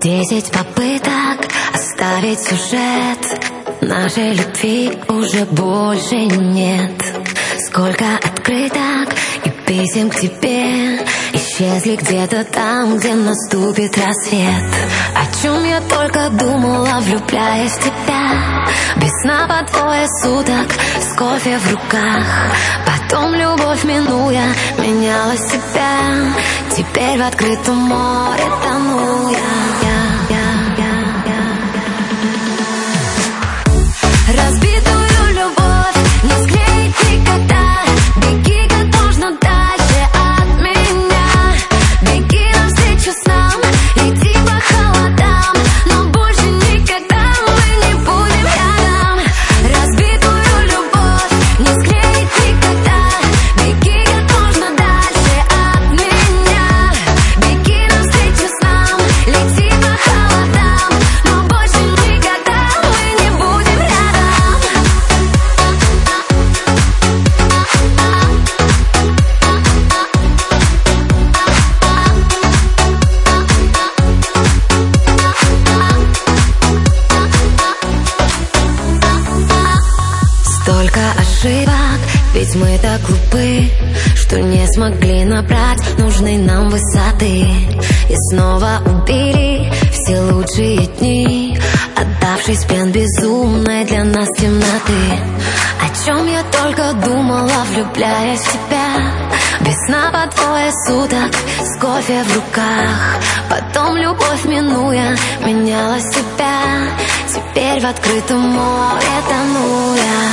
10 попыток оставить сюжет. Нашей любви уже больше нет. Сколько открыток и писем к тебе исчезли где-то там, где наступит рассвет. О чем я только думала, влюбляясь в тебя. Без сна по двое суток, с кофе в руках. Потом любовь минуя, меняла себя. Теперь в открытом море тону я. Разбитую любовь не склеить никогда. Беги как можно дальше от меня. Беги навстречу снам, лети по холодам. Но больше никогда мы не будем рядом. Разбитую любовь не склеить никогда. Беги как можно дальше от меня. Беги навстречу снам, лети по холодам. Но больше никогда мы не будем рядом. Столько ошибок, ведь мы так глупы, что не смогли набрать нужной нам высоты. И снова убили все лучшие дни, отдавшись в плен безумной для нас темноты. О чем я только думала, влюбляясь в тебя. Без сна по двое суток, с кофе в руках. Потом любовь минуя, меняла себя. Теперь в открытом море тону я.